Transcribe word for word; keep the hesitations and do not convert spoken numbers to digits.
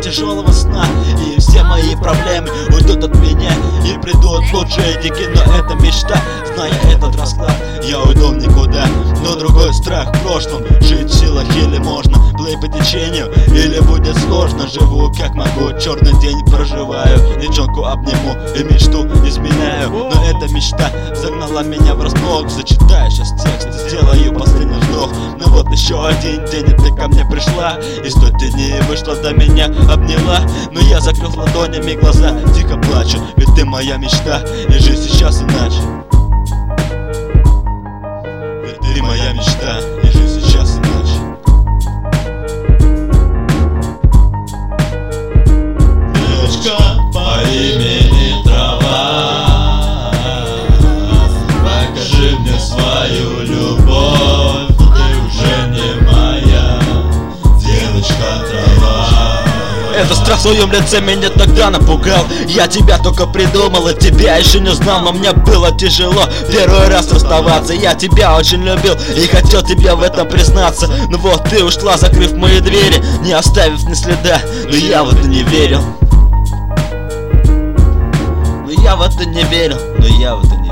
тяжелого сна, и все мои проблемы уйдут от меня и придут лучшие дики. Но это мечта, зная этот расклад, я уйду в никуда. Но другой страх в прошлом, жить в силах или можно плыть по течению, или будет сложно. Живу как могу, черный день проживаю, девчонку обниму и мечту изменяю. Но эта мечта загнала меня врасплох. Зачитаю сейчас текст, сделаю последний вздох. Ну вот еще один день, и ты ко мне пришла, и сто дней вышла до меня, обняла. Но я закрыл ладонями глаза, тихо плачу, ведь ты моя мечта, и жизнь сейчас иначе. Ведь ты моя мечта, и жизнь сейчас иначе. Девочка по имени Трава, покажи мне свою любовь. Ты уже не моя девочка Трава. Этот страх в своем лице меня тогда напугал. Я тебя только придумал, и тебя еще не знал. Но мне было тяжело первый раз расставаться. Я тебя очень любил и хотел тебе в этом признаться. Но вот ты ушла, закрыв мои двери, не оставив ни следа. Но я в это не верил. Но я в это не верил. Но я в это не верил.